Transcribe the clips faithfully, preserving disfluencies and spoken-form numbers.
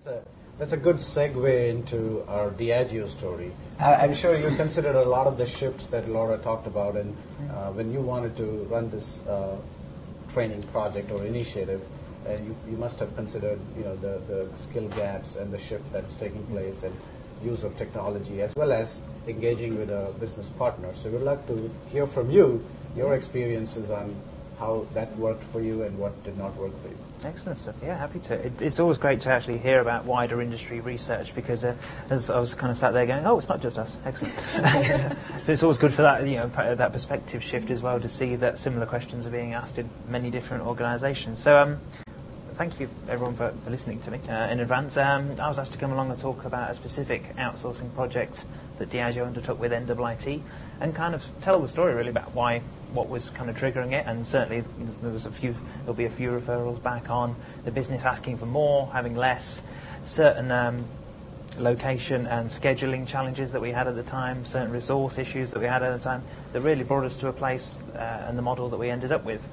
That's a, that's a good segue into our Diageo story. Uh, I'm sure you considered a lot of the shifts that Laura talked about, and uh, when you wanted to run this uh, training project or initiative, uh, you, you must have considered, you know, the, the skill gaps and the shift that's taking place and use of technology, as well as engaging with a business partner. So we'd like to hear from you, your experiences on how that worked for you and what did not work for you. Excellent stuff. Yeah, happy to. It, it's always great to actually hear about wider industry research, because uh, as I was kind of sat there going, oh, it's not just us. Excellent. So it's always good for that, you know, that perspective shift as well, to see that similar questions are being asked in many different organisations. So um, thank you everyone for, for listening to me uh, in advance. Um, I was asked to come along and talk about a specific outsourcing project that Diageo undertook with N I T, and kind of tell the story really about why, what was kind of triggering it. And certainly there was a few, there'll be a few referrals back on the business asking for more, having less, certain um, location and scheduling challenges that we had at the time, certain resource issues that we had at the time, that really brought us to a place uh, and the model that we ended up with.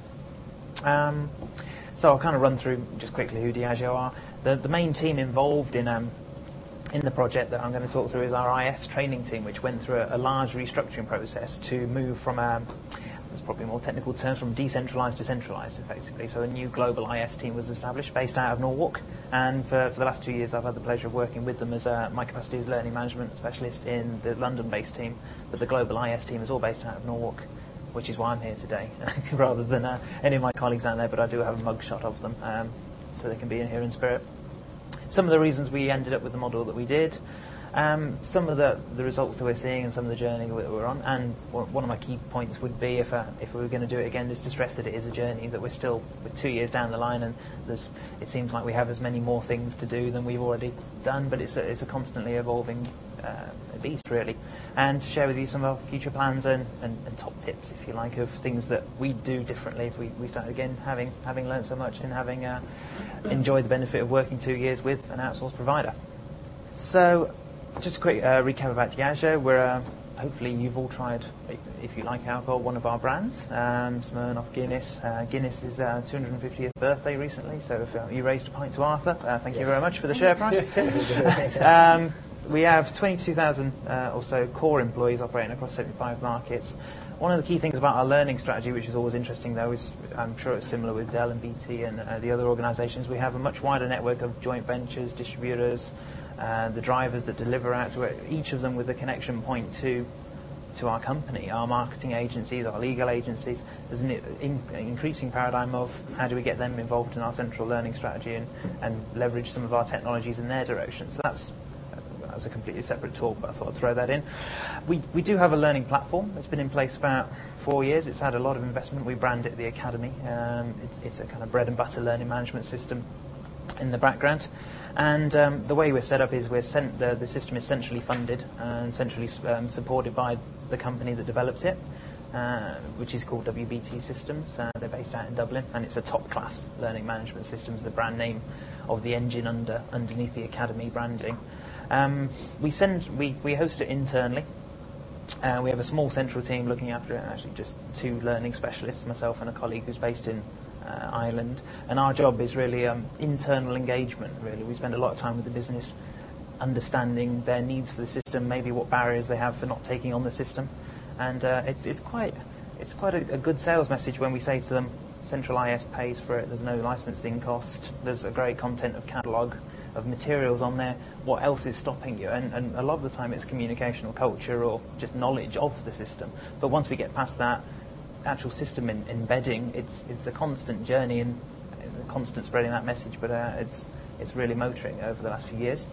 Um, so I'll kind of run through just quickly who Diageo are. The, the main team involved in um, in the project that I'm going to talk through is our I S training team, which went through a, a large restructuring process to move from, um, there's probably more technical terms, from decentralised to centralised, effectively. So a new global I S team was established based out of Norwalk, and for, for the last two years I've had the pleasure of working with them as uh, my capacity as learning management specialist in the London-based team, but the global I S team is all based out of Norwalk, which is why I'm here today, rather than uh, any of my colleagues out there, but I do have a mugshot of them, um, so they can be in here in spirit. Some of the reasons we ended up with the model that we did, um, some of the, the results that we're seeing, and some of the journey that we're on. And one of my key points would be, if uh, if we were going to do it again, is to stress that it is a journey, that we're still we're two years down the line, and there's, it seems like we have as many more things to do than we've already done, but it's a, it's a constantly evolving uh, beast, really. And to share with you some of our future plans and, and, and top tips, if you like, of things that we do differently if we, we start again, having having learned so much and having uh, enjoyed the benefit of working two years with an outsourced provider. So, just a quick uh, recap about Diageo. We're, uh, hopefully you've all tried, if you like alcohol, one of our brands, um, Smirnoff, Guinness. Uh, Guinness is uh, two hundred fiftieth birthday recently, so if uh, you raised a pint to Arthur, uh, thank yes. you very much for the share price. um, we have twenty-two thousand uh, or so core employees operating across seventy-five markets. One of the key things about our learning strategy, which is always interesting though, is I'm sure it's similar with Dell and B T and uh, the other organisations, we have a much wider network of joint ventures, distributors, uh, the drivers that deliver out to it, each of them with a connection point to to our company, our marketing agencies, our legal agencies. There's an in, increasing paradigm of how do we get them involved in our central learning strategy and, and leverage some of our technologies in their direction. So that's That's a completely separate talk, but I thought I'd throw that in. We we do have a learning platform. It's been in place about four years. It's had a lot of investment. We brand it the Academy. Um, it's, it's a kind of bread and butter learning management system in the background. And um, the way we're set up is we're sent, the, the system is centrally funded and centrally um, supported by the company that developed it, uh, which is called W B T Systems. Uh, they're based out in Dublin, and it's a top-class learning management system, the brand name of the engine under underneath the Academy branding. Um, we send, we, we host it internally. Uh, we have a small central team looking after it, actually just two learning specialists, myself and a colleague who's based in uh, Ireland. And our job is really um, internal engagement, really. We spend a lot of time with the business understanding their needs for the system, maybe what barriers they have for not taking on the system. And uh, it's, it's quite, it's quite a, a good sales message when we say to them, Central I S pays for it, there's no licensing cost, there's a great content of catalogue of materials on there, what else is stopping you? And, and a lot of the time it's communication or culture or just knowledge of the system. But once we get past that actual system in, embedding, it's it's a constant journey and a constant spreading that message, but uh, it's it's really motoring over the last few years.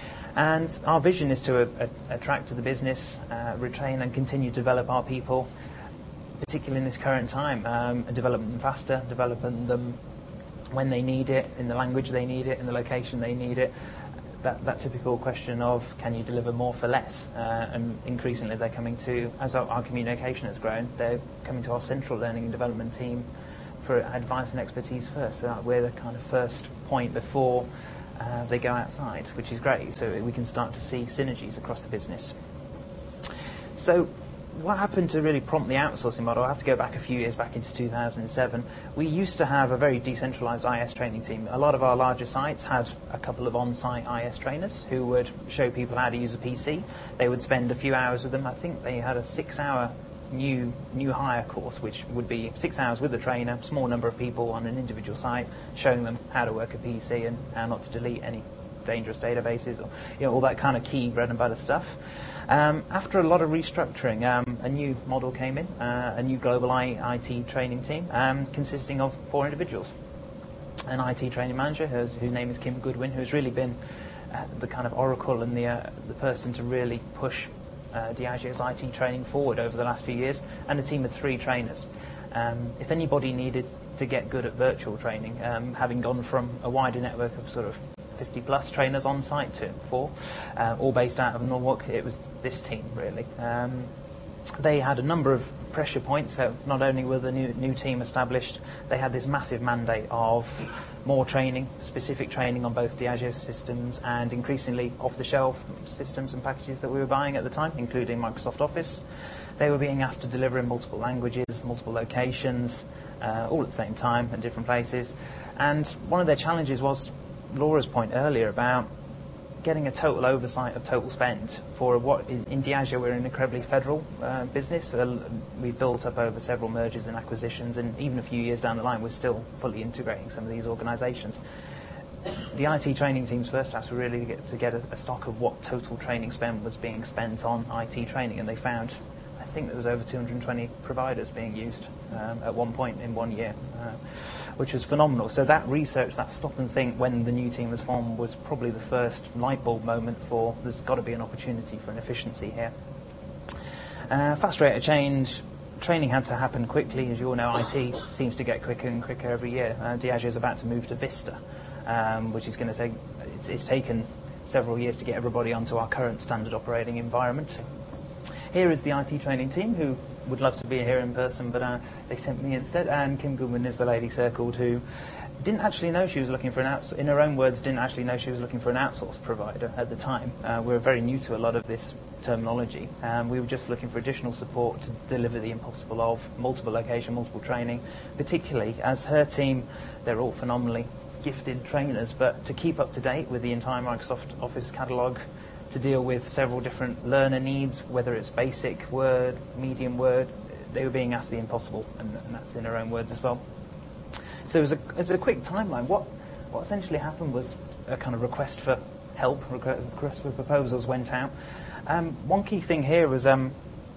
And our vision is to a, a, attract to the business, uh, retain and continue to develop our people, particularly in this current time, um, and develop them faster, developing them when they need it, in the language they need it, in the location they need it. That, that typical question of can you deliver more for less? Uh, and increasingly they're coming to, as our, our communication has grown, they're coming to our central learning and development team for advice and expertise first. So that we're the kind of first point before uh, they go outside, which is great. So we can start to see synergies across the business. So what happened to really prompt the outsourcing model? I have to go back a few years, back into two thousand seven. We used to have a very decentralized I S training team. A lot of our larger sites had a couple of on-site I S trainers who would show people how to use a P C. They would spend a few hours with them. I think they had a six-hour new new hire course, which would be six hours with the trainer, small number of people on an individual site, showing them how to work a P C and how not to delete any dangerous databases, or you know, all that kind of key bread and butter stuff. Um, after a lot of restructuring, um, a new model came in, uh, a new global I T training team um, consisting of four individuals. An I T training manager whose, whose name is Kim Goodwin, who's really been uh, the kind of oracle and the uh, the person to really push uh, Diageo's I T training forward over the last few years, and a team of three trainers. Um, if anybody needed to get good at virtual training, um, having gone from a wider network of sort of fifty plus trainers on site to four, uh, all based out of Norwalk, it was this team really. Um, they had a number of pressure points, so not only were the new, new team established, they had this massive mandate of more training, specific training on both Diageo systems and increasingly off-the-shelf systems and packages that we were buying at the time, including Microsoft Office. They were being asked to deliver in multiple languages, multiple locations, uh, all at the same time in different places. And one of their challenges was Laura's point earlier about getting a total oversight of total spend for what in, in Diageo we're an incredibly federal uh, business. Uh, we've built up over several mergers and acquisitions, and even a few years down the line we're still fully integrating some of these organisations. The I T training team's first task was really to get, to get a, a stock of what total training spend was being spent on I T training, and they found I think there was over two hundred twenty providers being used um, at one point in one year, uh, which was phenomenal. So that research, that stop and think when the new team was formed, was probably the first light bulb moment for there's got to be an opportunity for an efficiency here. Uh, fast rate of change, training had to happen quickly. As you all know, I T seems to get quicker and quicker every year. Uh, Diageo is about to move to Vista, um, which is going to take, it's, it's taken several years to get everybody onto our current standard operating environment. Here is the I T training team, who would love to be here in person, but uh, they sent me instead. And Kim Goodwin is the lady circled, who didn't actually know she was looking for an outs- in her own words, didn't actually know she was looking for an outsourced provider at the time. Uh, we were very new to a lot of this terminology. Um, we were just looking for additional support to deliver the impossible of multiple location, multiple training, particularly as her team, they're all phenomenally gifted trainers, but to keep up to date with the entire Microsoft Office catalogue, to deal with several different learner needs, whether it's basic, Word, medium Word, they were being asked the impossible, and, and that's in her own words as well. So it was a, it was a quick timeline. What what essentially happened was a kind of request for help, request for proposals went out. Um, one key thing here was um,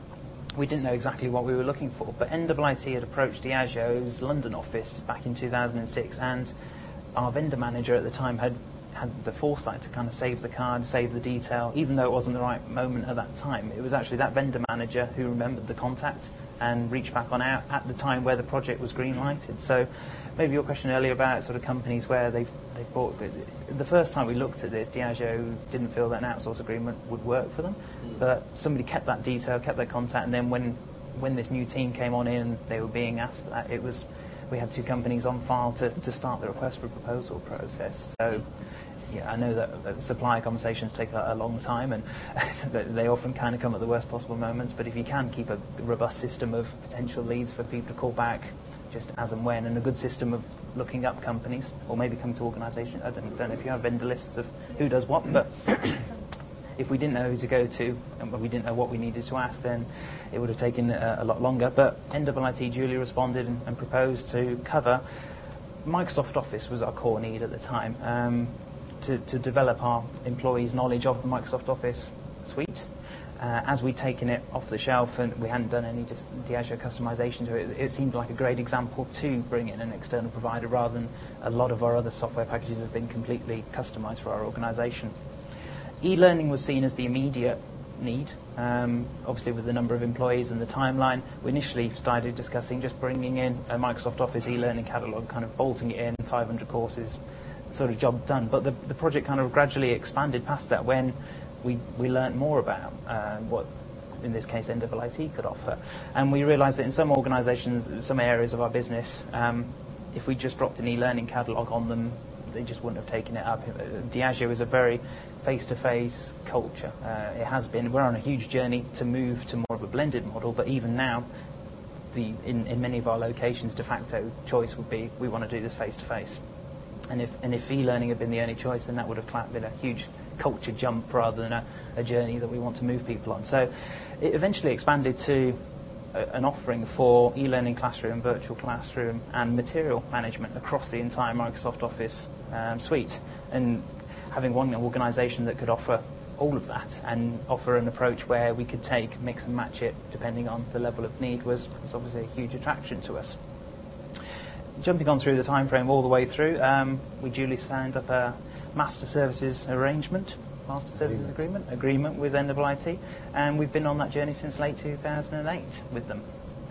we didn't know exactly what we were looking for, but N W I T had approached Diageo's London office back in two thousand six, and our vendor manager at the time had had the foresight to kind of save the card, save the detail, even though it wasn't the right moment at that time. It was actually that vendor manager who remembered the contact and reached back on out at the time where the project was green-lighted. So maybe your question earlier about sort of companies where they've, they've bought... The first time we looked at this, Diageo didn't feel that an outsource agreement would work for them, mm. but somebody kept that detail, kept their contact, and then when, when this new team came on in, they were being asked for that. It was... We had two companies on file to, to start the request for proposal process. So, yeah, I know that, that supplier conversations take a, a long time, and they often kind of come at the worst possible moments. But if you can keep a robust system of potential leads for people to call back just as and when, and a good system of looking up companies, or maybe come to organisations. I don't, don't know if you have vendor lists of who does what, but if we didn't know who to go to, and we didn't know what we needed to ask, then it would have taken a, a lot longer. But N W I T duly responded and, and proposed to cover. Microsoft Office was our core need at the time, um, to, to develop our employees' knowledge of the Microsoft Office suite. Uh, as we'd taken it off the shelf and we hadn't done any just Diageo customization to it, it seemed like a great example to bring in an external provider, rather than a lot of our other software packages have been completely customized for our organisation. E-learning was seen as the immediate need. Um, obviously, with the number of employees and the timeline, we initially started discussing just bringing in a Microsoft Office e-learning catalogue, kind of bolting it in, five hundred courses, sort of job done. But the, the project kind of gradually expanded past that when we, we learnt more about uh, what, in this case, N W I T could offer. And we realised that in some organisations, some areas of our business, um, if we just dropped an e-learning catalogue on them, they just wouldn't have taken it up. Diageo is a very face-to-face culture. Uh, it has been. We're on a huge journey to move to more of a blended model, but even now, the, in, in many of our locations, de facto choice would be we want to do this face-to-face. And if, and if e-learning had been the only choice, then that would have been a huge culture jump rather than a, a journey that we want to move people on. So it eventually expanded to a, an offering for e-learning classroom, virtual classroom, and material management across the entire Microsoft Office um, suite. And having one organisation that could offer all of that and offer an approach where we could take, mix and match it depending on the level of need was, was obviously a huge attraction to us. Jumping on through the time frame all the way through, um, we duly signed up a master services arrangement, master services agreement, agreement with N double I T, and we've been on that journey since late two thousand eight with them.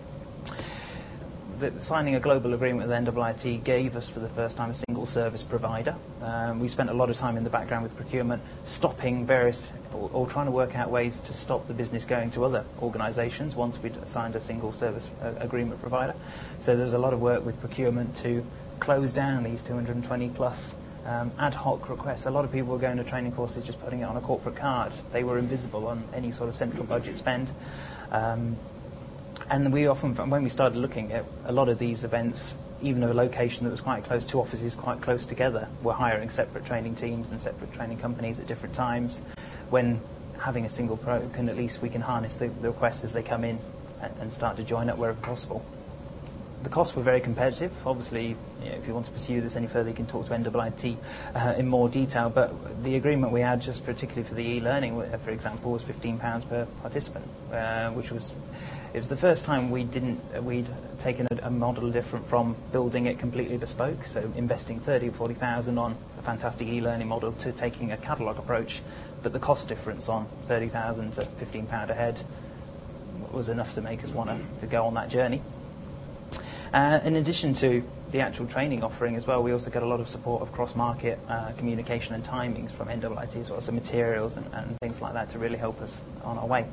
The, signing a global agreement with N double I T gave us for the first time a single service provider. Um, we spent a lot of time in the background with procurement, stopping various, or, or trying to work out ways to stop the business going to other organisations once we'd signed a single service uh, agreement provider. So there was a lot of work with procurement to close down these two hundred twenty plus um, ad hoc requests. A lot of people were going to training courses just putting it on a corporate card. They were invisible on any sort of central budget spend. Um, And we often, when we started looking at a lot of these events, even a location that was quite close, two offices quite close together, were hiring separate training teams and separate training companies at different times. When having a single pro can, at least we can harness the, the requests as they come in and, and start to join up wherever possible. The costs were very competitive. Obviously, you know, if you want to pursue this any further, you can talk to N double I T uh, in more detail. But the agreement we had, just particularly for the e-learning, for example, was fifteen pounds per participant, uh, which was it was the first time we didn't uh, we'd taken a, a model different from building it completely bespoke. So investing thirty or forty thousand on a fantastic e-learning model to taking a catalogue approach, but the cost difference on thirty thousand to fifteen pound a head was enough to make us want to go on that journey. Uh, in addition to the actual training offering as well, we also get a lot of support of cross-market uh, communication and timings from N double I T as well, so materials and, and things like that to really help us on our way.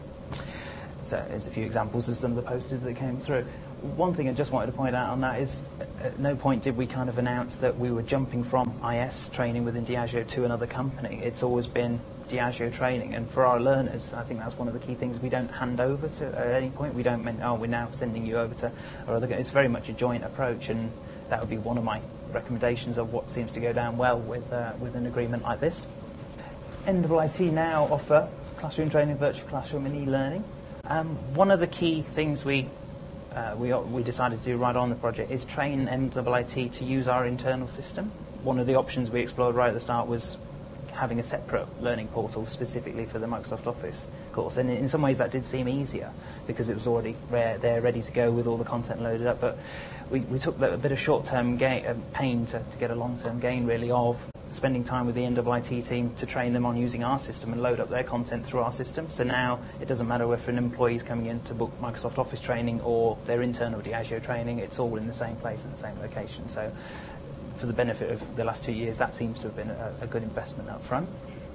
So there's a few examples of some of the posters that came through. One thing I just wanted to point out on that is at no point did we kind of announce that we were jumping from I S training within Diageo to another company. It's always been Diageo training, and for our learners, I think that's one of the key things. We don't hand over to at any point. We don't mean, oh, we're now sending you over to our other. It's very much a joint approach, and that would be one of my recommendations of what seems to go down well with uh, with an agreement like this. N double I T now offer classroom training, virtual classroom, and e-learning. Um, one of the key things we uh, we we decided to do right on the project is train N double I T to use our internal system. One of the options we explored right at the start was having a separate learning portal specifically for the Microsoft Office course, and in some ways that did seem easier because it was already there, ready to go with all the content loaded up. But we, we took a bit of short-term gain, uh, pain to, to get a long-term gain really of spending time with the N double I T team to train them on using our system and load up their content through our system. So now it doesn't matter if an employee is coming in to book Microsoft Office training or their internal Diageo training, it's all in the same place in the same location. So for the benefit of the last two years, that seems to have been a, a good investment up front.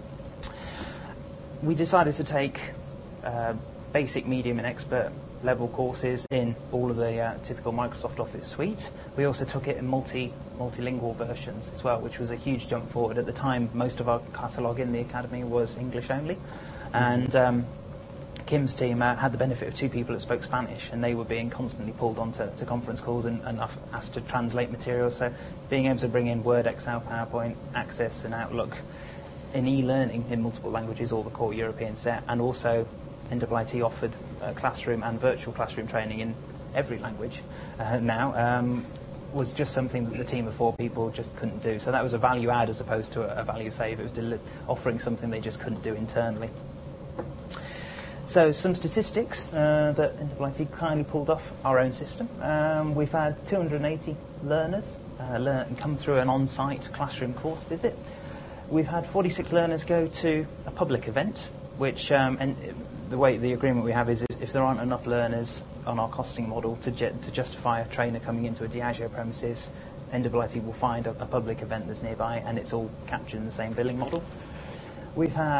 We decided to take uh, basic, medium and expert level courses in all of the uh, typical Microsoft Office suite. We also took it in multi, multilingual versions as well, which was a huge jump forward. At the time, most of our catalogue in the academy was English only, and um, Kim's team uh, had the benefit of two people that spoke Spanish, and they were being constantly pulled onto to conference calls and, and asked to translate materials. So being able to bring in Word, Excel, PowerPoint, Access and Outlook in e-learning in multiple languages, all the core European set, and also N double I T offered uh, classroom and virtual classroom training in every language uh, now, um, was just something that the team of four people just couldn't do. So that was a value add as opposed to a, a value save. It was deli- offering something they just couldn't do internally. So some statistics uh, that N double I T kindly pulled off our own system. Um, we've had two hundred eighty learners uh, learn, come through an on-site classroom course visit. We've had forty-six learners go to a public event, which um, and the way the agreement we have is if there aren't enough learners on our costing model to, ju- to justify a trainer coming into a Diageo premises, N double I T will find a, a public event that's nearby, and it's all captured in the same billing model. We've had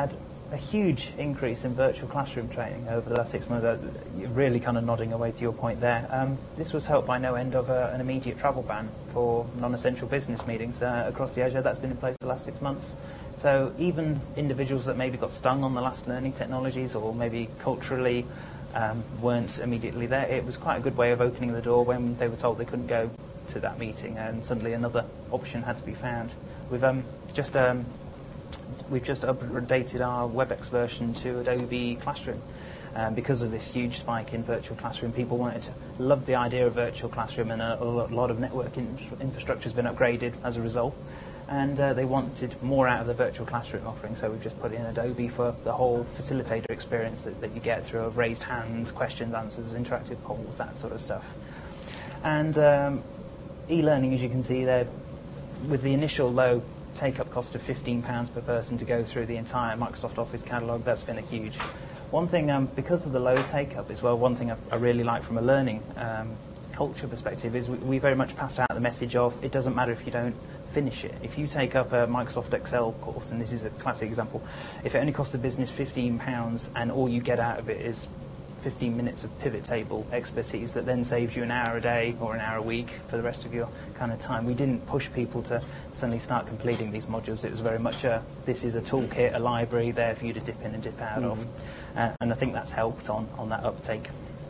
a huge increase in virtual classroom training over the last six months. Uh, you're really kind of nodding away to your point there. Um, this was helped by no end of uh, an immediate travel ban for non-essential business meetings uh, across the Azure. That's been in place the last six months. So even individuals that maybe got stung on the last learning technologies or maybe culturally um, weren't immediately there, it was quite a good way of opening the door when they were told they couldn't go to that meeting, and suddenly another option had to be found. We've um, just um, we've just updated our WebEx version to Adobe Classroom. Um, because of this huge spike in virtual classroom, people wanted to love the idea of virtual classroom, and a, a lot of network in, infrastructure has been upgraded as a result. And uh, they wanted more out of the virtual classroom offering, so we've just put in Adobe for the whole facilitator experience that, that you get through raised hands, questions, answers, interactive polls, that sort of stuff. And um, e-learning, as you can see there, with the initial low take-up cost of fifteen pounds per person to go through the entire Microsoft Office catalogue, that's been a huge. One thing, um, because of the low take-up as well, one thing I, I really like from a learning um, culture perspective is we, we very much pass out the message of it doesn't matter if you don't finish it. If you take up a Microsoft Excel course, and this is a classic example, if it only costs the business fifteen pounds and all you get out of it is fifteen minutes of pivot table expertise that then saves you an hour a day or an hour a week for the rest of your kind of time. We didn't push people to suddenly start completing these modules. It was very much a, this is a toolkit, a library there for you to dip in and dip out mm-hmm. of. Uh, and I think that's helped on, on that uptake.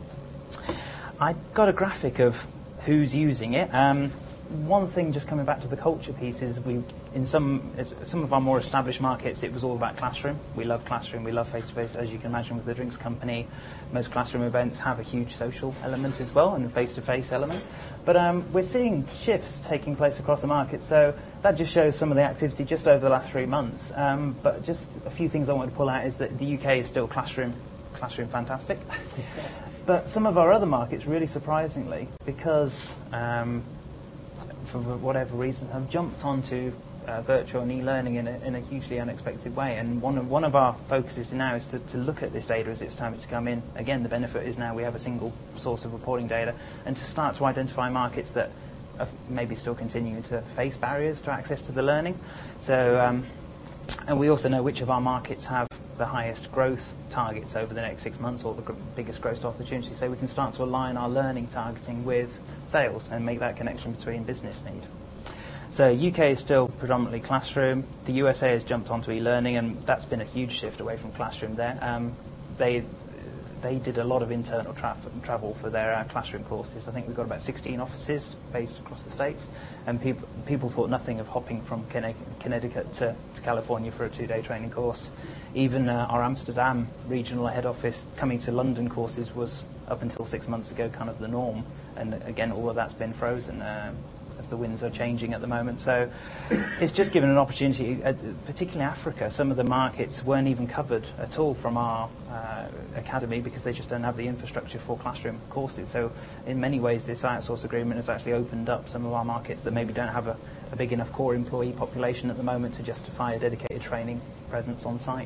I got a graphic of who's using it. Um, one thing, just coming back to the culture piece, is we in some some of our more established markets, it was all about classroom. We love classroom, we love face-to-face, as you can imagine with the drinks company. Most classroom events have a huge social element as well, and a face-to-face element. But um, we're seeing shifts taking place across the market, so that just shows some of the activity just over the last three months. Um, but just a few things I want to pull out is that the U K is still classroom, classroom fantastic. But some of our other markets, really surprisingly, because um, for whatever reason, have jumped onto uh, virtual and e-learning in a, in a hugely unexpected way. And one of, one of our focuses now is to, to look at this data as it's time to come in. Again, the benefit is now we have a single source of reporting data, and to start to identify markets that are maybe still continuing to face barriers to access to the learning. So, um, and we also know which of our markets have the highest growth targets over the next six months, or the gr- biggest growth opportunities, so we can start to align our learning targeting with sales and make that connection between business need. So U K is still predominantly classroom. The U S A has jumped onto e-learning, and that's been a huge shift away from classroom there. Um, they they did a lot of internal tra- travel for their uh, classroom courses. I think we've got about sixteen offices based across the states, and people people thought nothing of hopping from Connecticut to, to California for a two-day training course. Even uh, our Amsterdam regional head office coming to London courses was, up until six months ago, kind of the norm. And again, all of that's been frozen uh, as the winds are changing at the moment. So it's just given an opportunity, uh, particularly Africa. Some of the markets weren't even covered at all from our uh, academy because they just don't have the infrastructure for classroom courses. So in many ways, this outsource agreement has actually opened up some of our markets that maybe don't have a, a big enough core employee population at the moment to justify a dedicated training presence on site.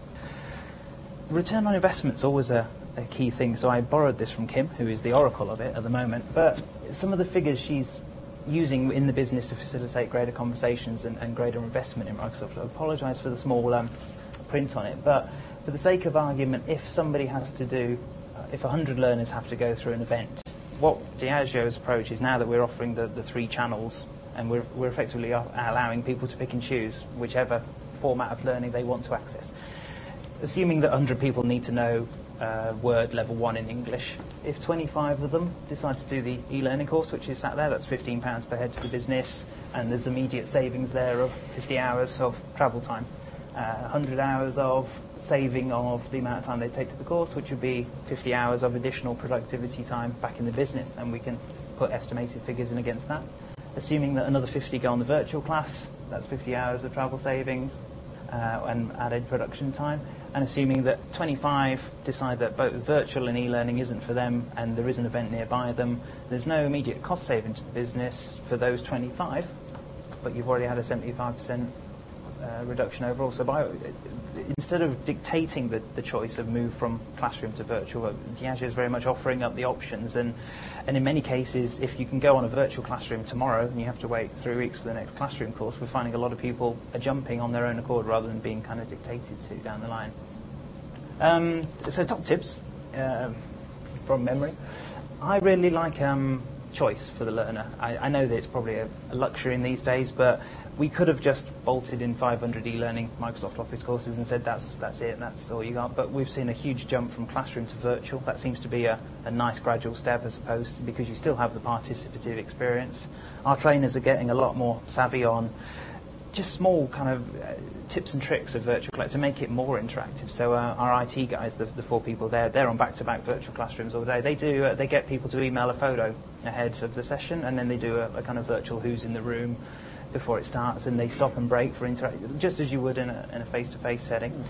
Return on investment is always a, a key thing. So I borrowed this from Kim, who is the oracle of it at the moment. But some of the figures she's using in the business to facilitate greater conversations and, and greater investment in Microsoft. I apologise for the small um, print on it, but for the sake of argument, if somebody has to do, uh, if one hundred learners have to go through an event, what Diageo's approach is now that we're offering the, the three channels, and we're, we're effectively allowing people to pick and choose whichever format of learning they want to access. Assuming that one hundred people need to know uh, Word level one in English, if twenty-five of them decide to do the e-learning course, which is sat there, that's fifteen pounds per head to the business, and there's immediate savings there of fifty hours of travel time, uh, one hundred hours of saving of the amount of time they take to the course, which would be fifty hours of additional productivity time back in the business, and we can put estimated figures in against that. Assuming that another fifty go on the virtual class, that's fifty hours of travel savings uh, and added production time. And assuming that twenty-five decide that both virtual and e-learning isn't for them and there is an event nearby them, there's no immediate cost saving to the business for those twenty-five, but you've already had a seventy-five percent uh, reduction overall. So by, instead of dictating the, the choice of move from classroom to virtual, Diageo is very much offering up the options. And, and in many cases, if you can go on a virtual classroom tomorrow and you have to wait three weeks for the next classroom course, we're finding a lot of people are jumping on their own accord rather than being kind of dictated to down the line. Um, so top tips uh, from memory. I really like um, choice for the learner. I, I know that it's probably a, a luxury in these days, but we could have just bolted in five hundred e-learning Microsoft Office courses and said that's that's it, that's all you got. But we've seen a huge jump from classroom to virtual. That seems to be a, a nice gradual step as opposed to, because you still have the participative experience. Our trainers are getting a lot more savvy on just small kind of uh, tips and tricks of virtual class to make it more interactive. So uh, our I T guys, the, the four people there, they're on back-to-back virtual classrooms all day. They do. Uh, they get people to email a photo ahead of the session, and then they do a, a kind of virtual who's in the room before it starts, and they stop and break for interaction, just as you would in a, in a face-to-face setting.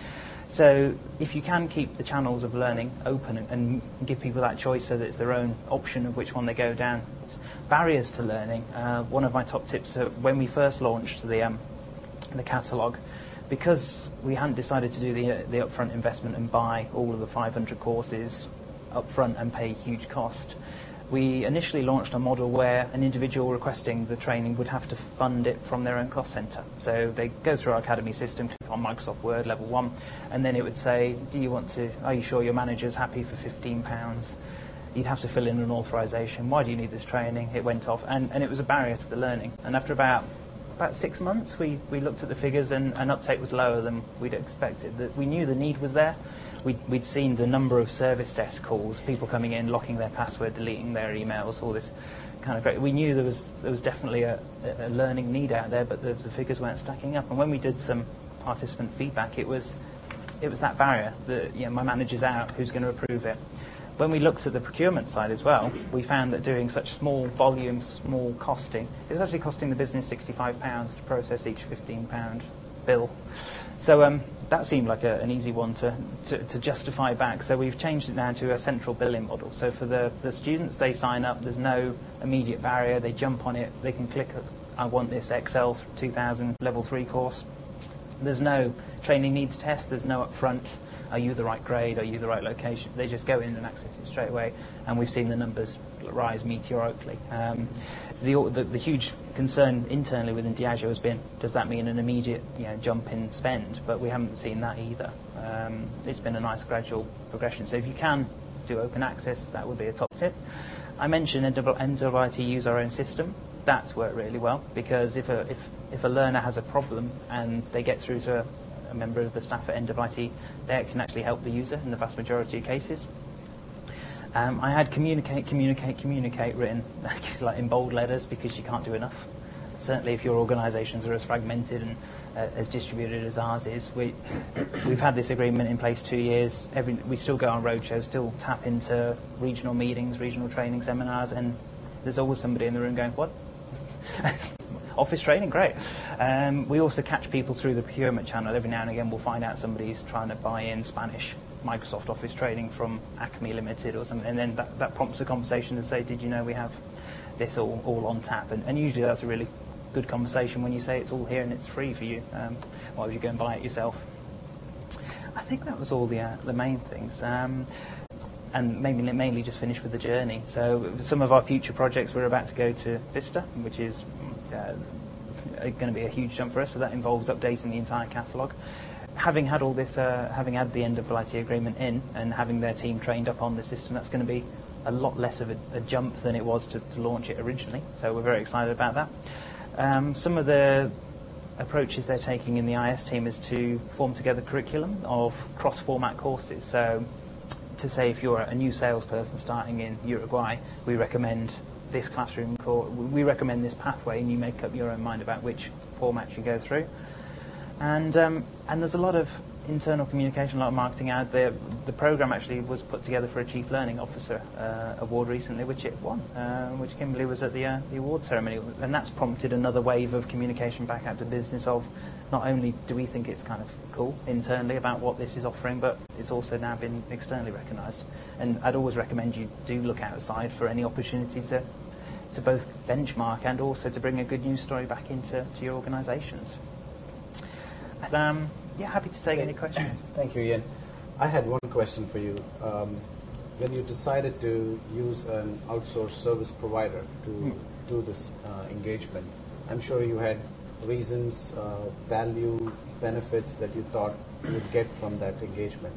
So if you can keep the channels of learning open and, and give people that choice so that it's their own option of which one they go down. Barriers to learning. Uh, one of my top tips, uh, when we first launched the um, the catalogue, because we hadn't decided to do the, uh, the upfront investment and buy all of the five hundred courses upfront and pay huge cost, we initially launched a model where an individual requesting the training would have to fund it from their own cost centre. So they go through our academy system, click on Microsoft Word level one, and then it would say, do you want to, are you sure your manager's happy for fifteen pounds? You'd have to fill in an authorisation. Why do you need this training? It went off, and, and it was a barrier to the learning. And after about about six months, we, we looked at the figures, and, and uptake was lower than we'd expected. That we knew the need was there. We'd, we'd seen the number of service desk calls, people coming in, locking their password, deleting their emails, all this kind of great. We knew there was there was definitely a, a learning need out there, but the, the figures weren't stacking up. And when we did some participant feedback, it was it was that barrier that, you know, my manager's out, who's going to approve it? When we looked at the procurement side as well, we found that doing such small volumes, small costing, it was actually costing the business sixty-five pounds to process each fifteen pound bill. So um, that seemed like a, an easy one to, to, to justify back. So we've changed it now to a central billing model. So for the, the students, they sign up, there's no immediate barrier, they jump on it, they can click, I want this Excel two thousand level three course. There's no training needs test, there's no upfront, are you the right grade, are you the right location? They just go in and access it straight away, and we've seen the numbers rise meteorically. Um, the, the, the huge concern internally within Diageo has been, does that mean an immediate, you know, jump in spend? But we haven't seen that either. Um, it's been a nice gradual progression. So if you can do open access, that would be a top tip. I mentioned End of I T use our own system. That's worked really well, because if a, if, if a learner has a problem and they get through to a, a member of the staff at End of I T, they can actually help the user in the vast majority of cases. Um, I had communicate, communicate, communicate written like in bold letters, because you can't do enough. Certainly if your organisations are as fragmented and uh, as distributed as ours is. We, we've had this agreement in place two years. Every, we still go on roadshows, still tap into regional meetings, regional training seminars, and there's always somebody in the room going, what? Office training, great. Um, we also catch people through the procurement channel. Every now and again we'll find out somebody's trying to buy in Spanish Microsoft Office training from Acme Limited or something, and then that, that prompts a conversation to say, did you know we have this all, all on tap? And, and usually that's a really good conversation when you say it's all here and it's free for you. Um, why would you go and buy it yourself? I think that was all the, uh, the main things. Um, and maybe mainly just finish with the journey. So some of our future projects, we're about to go to Vista, which is uh, going to be a huge jump for us. So that involves updating the entire catalogue. Having had all this, uh, having had the end of I T agreement in and having their team trained up on the system, that's going to be a lot less of a, a jump than it was to, to launch it originally. So we're very excited about that. Um, some of the approaches they're taking in the I S team is to form together curriculum of cross-format courses. So to say if you're a new salesperson starting in Uruguay, we recommend this classroom course, we recommend this pathway, and you make up your own mind about which format you go through. And um, and there's a lot of internal communication, a lot of marketing out there. The program actually was put together for a Chief Learning Officer uh, award recently, which it won, uh, which Kimberly was at the, uh, the award ceremony. And that's prompted another wave of communication back out to business of, not only do we think it's kind of cool internally about what this is offering, but it's also now been externally recognised. And I'd always recommend you do look outside for any opportunity to, to both benchmark and also to bring a good news story back into to your organisations. Um, yeah, happy to take any questions. Thank you, Ian. I had one question for you. Um, when you decided to use an outsourced service provider to hmm. do this uh, engagement, I'm sure you had reasons, uh, value, benefits that you thought you would get from that engagement.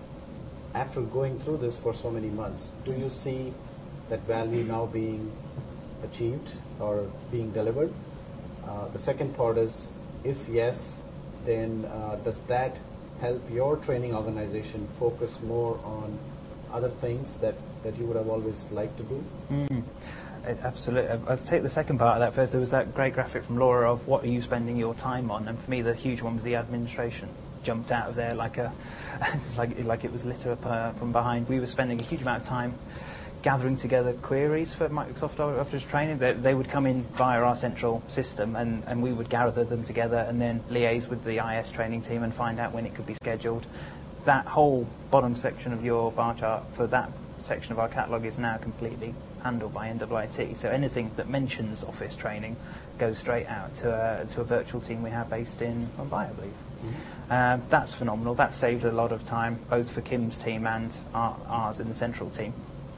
After going through this for so many months, do you see that value now being achieved or being delivered? Uh, the second part is, if yes, then uh, does that help your training organization focus more on other things that, that you would have always liked to do? Mm. Absolutely. I'll take the second part of that first. There was that great graphic from Laura of what are you spending your time on, and for me the huge one was the administration. Jumped out of there like a like like it was lit up uh, from behind. We were spending a huge amount of time gathering together queries for Microsoft Office training. They, they would come in via our central system, and, and we would gather them together and then liaise with the I S training team and find out when it could be scheduled. That whole bottom section of your bar chart for that section of our catalogue is now completely handled by N W I T. So anything that mentions Office training goes straight out to a, to a virtual team we have based in Mumbai, I believe. Mm-hmm. uh, that's phenomenal. That saved a lot of time, both for Kim's team and our, ours in the central team.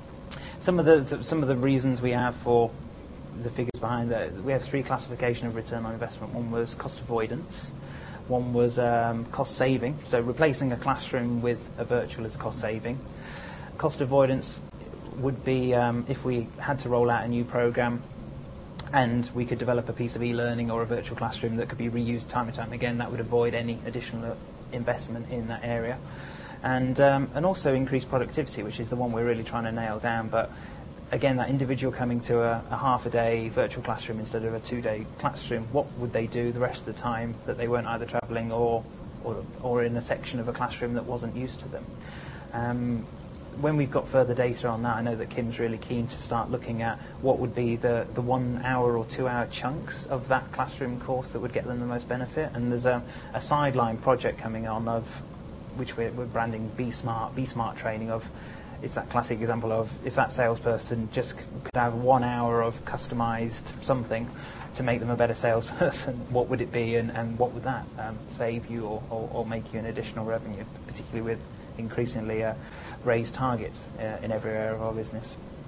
Some of the, the some of the reasons we have for the figures behind that, we have three classification of return on investment. One was cost avoidance. One was um, cost saving. So replacing a classroom with a virtual is cost saving. Cost avoidance would be um, if we had to roll out a new program and we could develop a piece of e-learning or a virtual classroom that could be reused time and time again, that would avoid any additional investment in that area. And um, and also increase productivity, which is the one we're really trying to nail down. But again, that individual coming to a, a half a day virtual classroom instead of a two-day classroom, what would they do the rest of the time that they weren't either travelling or, or or in a section of a classroom that wasn't used to them? Um, when we've got further data on that, I know that Kim's really keen to start looking at what would be the, the one hour or two hour chunks of that classroom course that would get them the most benefit. And there's a, a sideline project coming on of which we're, we're branding Be Smart, Be Smart training of. It's that classic example of if that salesperson just could have one hour of customised something to make them a better salesperson, what would it be, and, and what would that um, save you or, or, or make you an additional revenue, particularly with increasingly uh, raised targets uh, in every area of our business.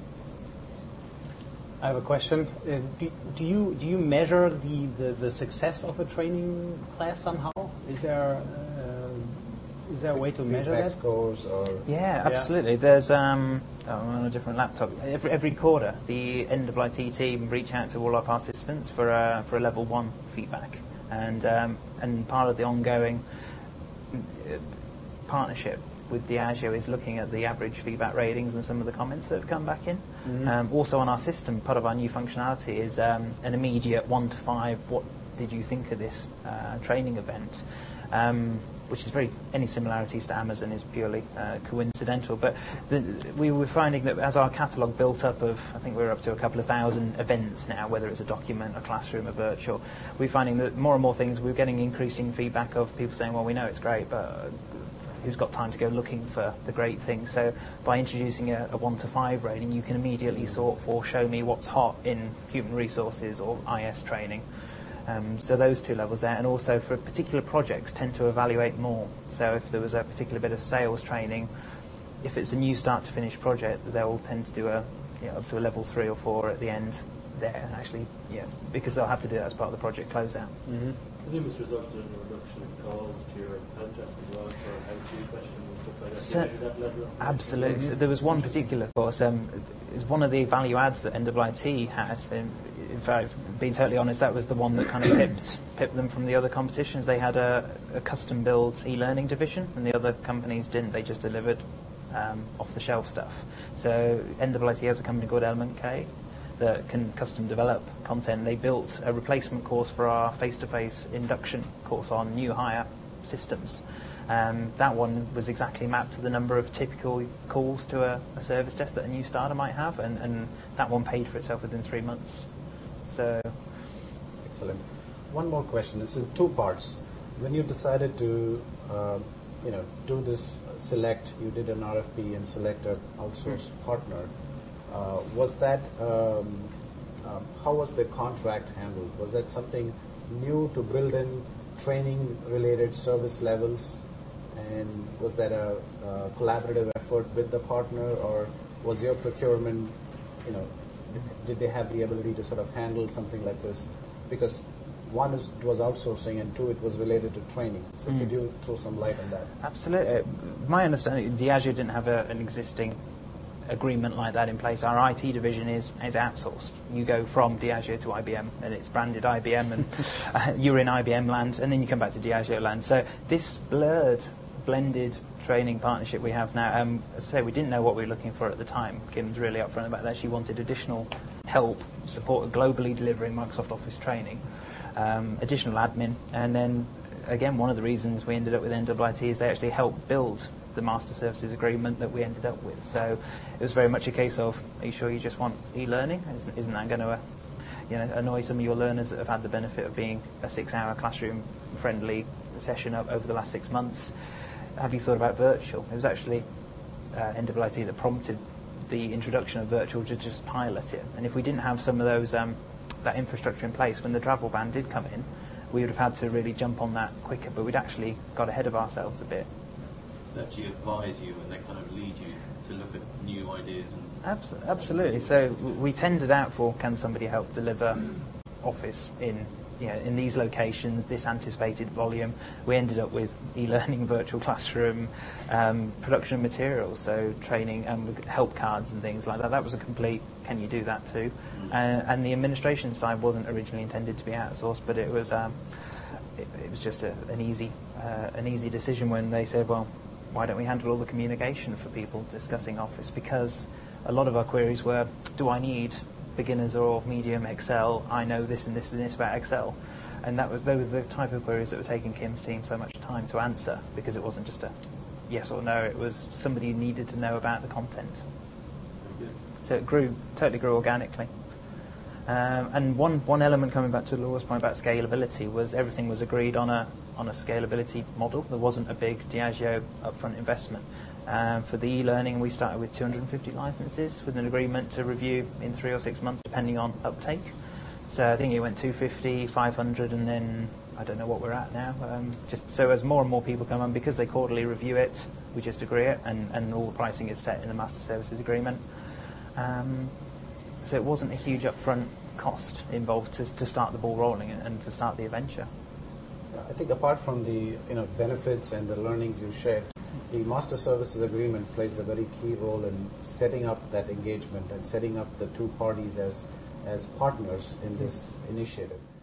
I have a question. Uh, do, do you do you measure the, the, the success of a training class somehow? Is there uh, is there a way to measure that? Scores or yeah, absolutely. Yeah. There's um, oh, I'm on a different laptop. Every every quarter, the N W I T team reach out to all our participants for a for a level one feedback, and um, and part of the ongoing uh, partnership with Diageo is looking at the average feedback ratings and some of the comments that have come back in. Mm-hmm. Um, also on our system, part of our new functionality is um, an immediate one to five, what did you think of this uh, training event? Um, which is very, any similarities to Amazon is purely uh, coincidental. But the, we were finding that as our catalogue built up of, I think we're up to a couple of thousand events now, whether it's a document, a classroom, a virtual, we're finding that more and more things, we're getting increasing feedback of people saying, well, we know it's great, but who's got time to go looking for the great things? So by introducing a, a one to five rating, you can immediately sort for show me what's hot in human resources or I S training. Um, so those two levels there, and also for particular projects tend to evaluate more. So if there was a particular bit of sales training, if it's a new start to finish project, they'll tend to do a you know, up to a level three or four at the end there, actually, yeah, because they'll have to do that as part of the project closeout. Mm-hmm. I think it's resulted in a reduction in calls to your help desk as well for how to questions and stuff like that. So, that level of absolutely. So there was one particular course. Um, it's one of the value adds that N W I T had. In, in fact, being totally honest, that was the one that kind of pipped, pipped them from the other competitions. They had a, a custom build e-learning division, and the other companies didn't. They just delivered um, off-the-shelf stuff. So N W I T has a company called Element K that can custom develop content. They built a replacement course for our face-to-face induction course on new hire systems. Um, that one was exactly mapped to the number of typical calls to a, a service desk that a new starter might have, and, and that one paid for itself within three months. So, excellent. One more question. It's in two parts. When you decided to, uh, you know, do this select, you did an R F P and select an outsourced mm. partner. Uh, was that, um, um, how was the contract handled? Was that something new to build in training-related service levels? And was that a, a collaborative effort with the partner, or was your procurement, you know, did they have the ability to sort of handle something like this? Because one is, it was outsourcing, and two, it was related to training. So mm. could you throw some light on that? Absolutely. My understanding, Diageo didn't have a, an existing agreement like that in place. Our I T division is, is outsourced. You go from Diageo to I B M, and it's branded I B M, and uh, you're in I B M land, and then you come back to Diageo land. So this blurred, blended training partnership we have now, um, as I say, we didn't know what we were looking for at the time. Kim's really upfront about that. She wanted additional help, support globally delivering Microsoft Office training, um, additional admin, and then again, one of the reasons we ended up with N I I T is they actually helped build the master services agreement that we ended up with. So it was very much a case of, are you sure you just want e-learning? Isn't, isn't that going to uh, you know, annoy some of your learners that have had the benefit of being a six-hour classroom-friendly session up over the last six months? Have you thought about virtual? It was actually uh, N I I T that prompted the introduction of virtual to just pilot it. And if we didn't have some of those um, that infrastructure in place, when the travel ban did come in, we would have had to really jump on that quicker, but we'd actually got ahead of ourselves a bit. So they actually advise you and they kind of lead you to look at new ideas? And Abs- absolutely. So we tendered out for, can somebody help deliver Office in you know, in these locations, this anticipated volume. We ended up with e-learning, virtual classroom, um, production of materials, so training and um, help cards and things like that. That was a complete, can you do that too? Mm. Uh, and the administration side wasn't originally intended to be outsourced, but it was um, it, it was just a, an easy uh, an easy decision when they said, well, why don't we handle all the communication for people discussing Office? Because a lot of our queries were, do I need beginners or medium Excel? I know this and this and this about Excel. And that was those were the type of queries that were taking Kim's team so much time to answer, because it wasn't just a yes or no, it was somebody who needed to know about the content. So it grew, totally grew organically. Um, and one, one element, coming back to Laura's point about scalability, was everything was agreed on a on a scalability model. There wasn't a big Diageo upfront investment. Um, for the e-learning, we started with two hundred fifty licenses with an agreement to review in three or six months, depending on uptake. So I think it went two hundred fifty, five hundred, and then I don't know what we're at now. Um, just so as more and more people come on, because they quarterly review it, we just agree it, and, and all the pricing is set in the master services agreement. Um, so it wasn't a huge upfront cost involved to, to start the ball rolling and, and to start the adventure. I think apart from the you know benefits and the learnings you shared, the master services agreement plays a very key role in setting up that engagement and setting up the two parties as as partners in this initiative.